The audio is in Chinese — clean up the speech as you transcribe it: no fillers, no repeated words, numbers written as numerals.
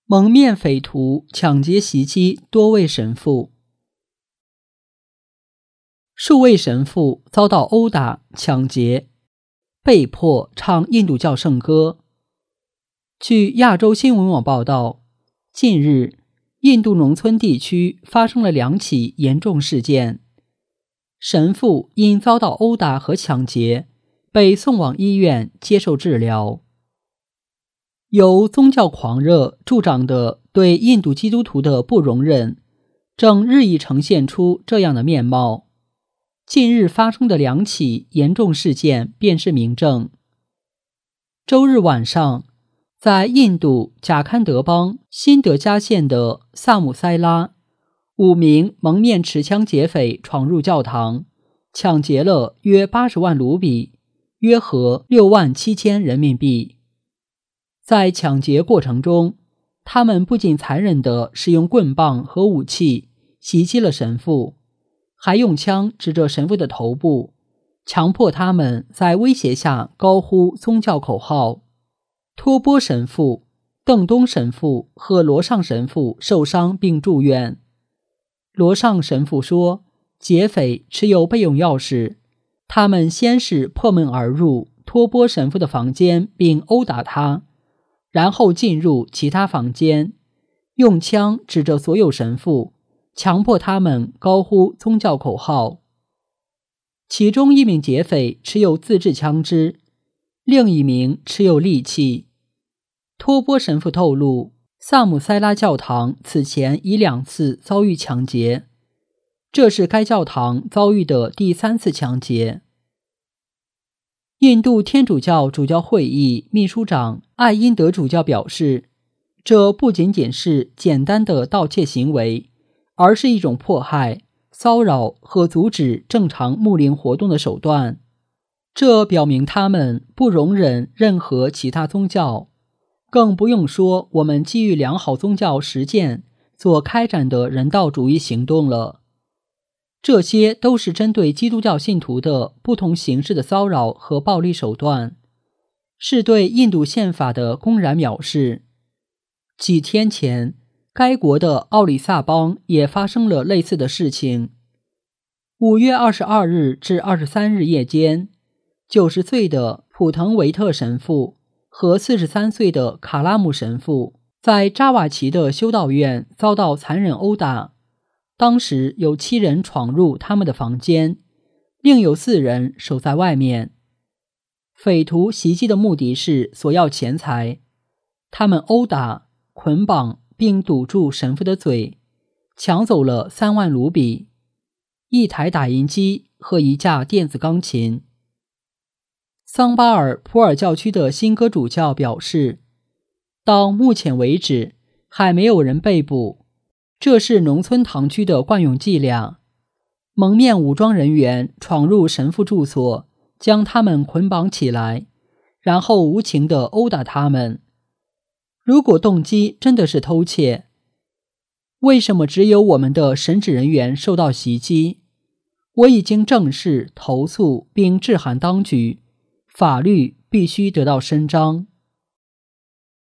蒙面匪徒抢劫袭击多位神父，数位神父遭到殴打、抢劫，被迫唱印度教圣歌。据亚洲新闻网报道，近日印度农村地区发生了2起严重事件，神父因遭到殴打和抢劫，被送往医院接受治疗。由宗教狂热助长的对印度基督徒的不容忍，正日益呈现出这样的面貌。近日发生的2起严重事件便是明证。周日晚上，在印度贾堪德邦辛德加县的萨姆塞拉，5名蒙面持枪劫匪闯入教堂，抢劫了约80万卢比，约合6万7千人民币。在抢劫过程中，他们不仅残忍地使用棍棒和武器袭击了神父，还用枪指着神父的头部，强迫他们在威胁下高呼宗教口号。托波神父、邓东神父和罗尚神父受伤并住院。罗尚神父说，劫匪持有备用钥匙，他们先是破门而入托波神父的房间并殴打他，然后进入其他房间，用枪指着所有神父，强迫他们高呼宗教口号。其中1名劫匪持有自制枪支，另1名持有利器。托波神父透露，萨姆塞拉教堂此前已2次遭遇抢劫，这是该教堂遭遇的第3次抢劫。印度天主教主教会议秘书长艾因德主教表示，这不仅仅是简单的盗窃行为，而是一种迫害、骚扰和阻止正常牧灵活动的手段。这表明他们不容忍任何其他宗教，更不用说我们基于良好宗教实践所开展的人道主义行动了。这些都是针对基督教信徒的不同形式的骚扰和暴力手段，是对印度宪法的公然藐视。几天前，该国的奥里萨邦也发生了类似的事情。5月22日至23日夜间，90岁的普腾维特神父和43岁的卡拉姆神父在扎瓦齐的修道院遭到残忍殴打。当时有7人闯入他们的房间，另有4人守在外面。匪徒袭击的目的是索要钱财，他们殴打、捆绑并堵住神父的嘴，抢走了3万卢比、1台打印机和1架电子钢琴。桑巴尔普尔教区的新歌主教表示，到目前为止还没有人被捕，这是农村堂区的惯用伎俩。蒙面武装人员闯入神父住所，将他们捆绑起来，然后无情地殴打他们。如果动机真的是偷窃，为什么只有我们的神职人员受到袭击？我已经正式投诉并致函当局，法律必须得到伸张。